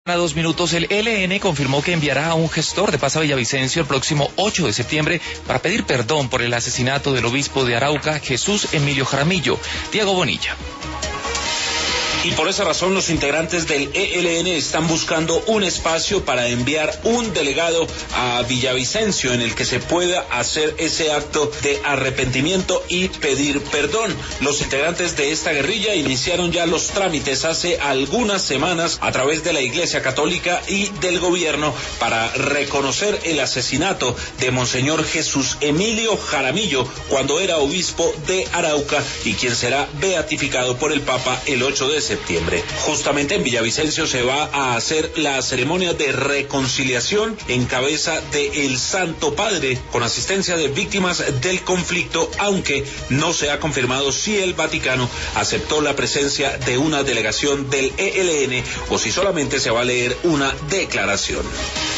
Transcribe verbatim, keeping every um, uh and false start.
A dos minutos, el E L N confirmó que enviará a un gestor de paz a Villavicencio el próximo ocho de septiembre para pedir perdón por el asesinato del obispo de Arauca, Jesús Emilio Jaramillo. Diego Bonilla. Y por esa razón los integrantes del E L N están buscando un espacio para enviar un delegado a Villavicencio en el que se pueda hacer ese acto de arrepentimiento y pedir perdón. Los integrantes de esta guerrilla iniciaron ya los trámites hace algunas semanas a través de la Iglesia Católica y del gobierno para reconocer el asesinato de Monseñor Jesús Emilio Jaramillo cuando era obispo de Arauca y quien será beatificado por el Papa el ocho de septiembre. Justamente en Villavicencio se va a hacer la ceremonia de reconciliación en cabeza del Santo Padre con asistencia de víctimas del conflicto, aunque no se ha confirmado si el Vaticano aceptó la presencia de una delegación del E L N o si solamente se va a leer una declaración.